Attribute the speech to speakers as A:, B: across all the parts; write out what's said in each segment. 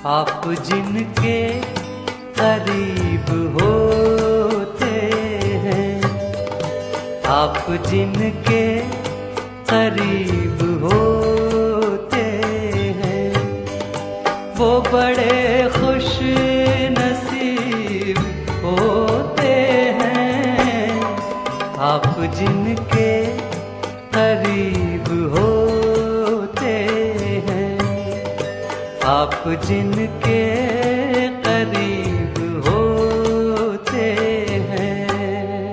A: आप जिनके करीब होते हैं, आप जिनके करीब होते हैं, वो बड़े खुश नसीब होते हैं। आप जिनके करीब होते हैं, आप जिनके करीब होते हैं।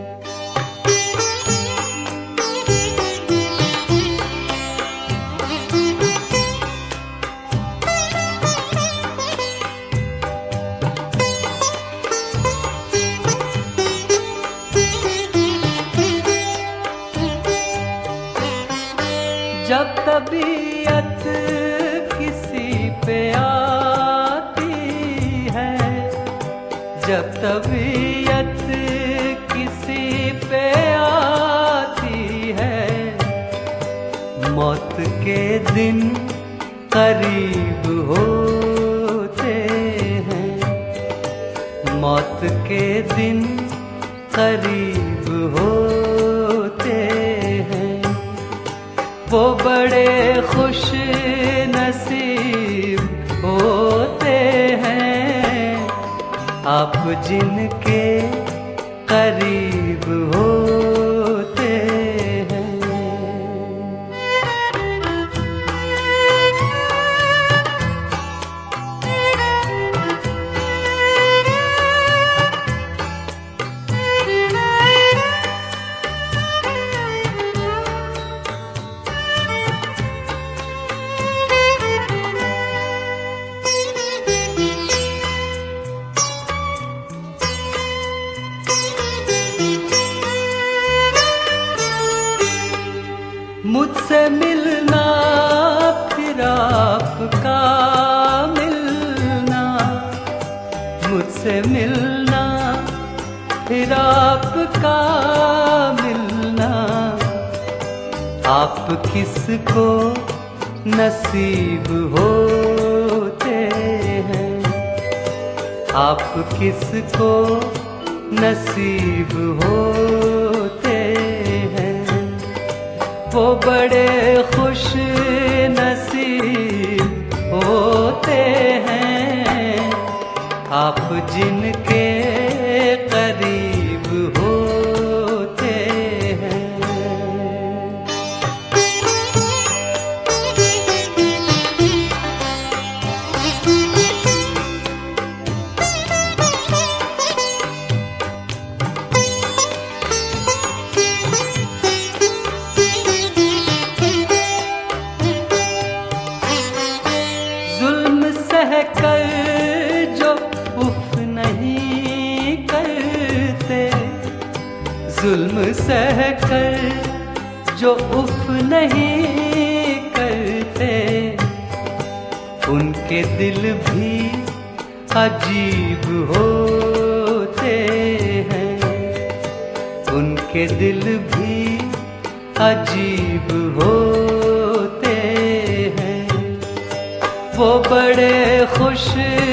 A: जब तबीयत किसी पे आती है, जब तबीयत किसी पे आती है, मौत के दिन करीब होते हैं, मौत के दिन करीब होते हैं। वो बड़े खुश नसीब होते हैं, आप जिनके करीब होते हैं। मुझसे मिलना फिर आपका मिलना, मुझसे मिलना फिर आपका मिलना, आप किसको नसीब होते हैं, आप किसको नसीब होते हैं। वो बड़े खुश नसीब होते हैं, आप जिनके करीब होते हैं। सहकर जो उफ नहीं करते, जुल्म सहकर जो उफ नहीं करते, उनके दिल भी अजीब होते हैं, उनके दिल भी अजीब होते हैं। वो बड़े खुश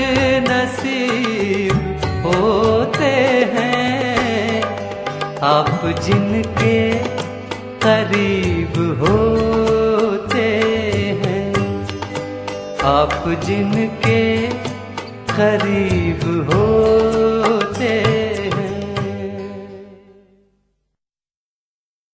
A: नसीब होते हैं, आप जिनके करीब होते हैं, आप जिनके करीब होते हैं।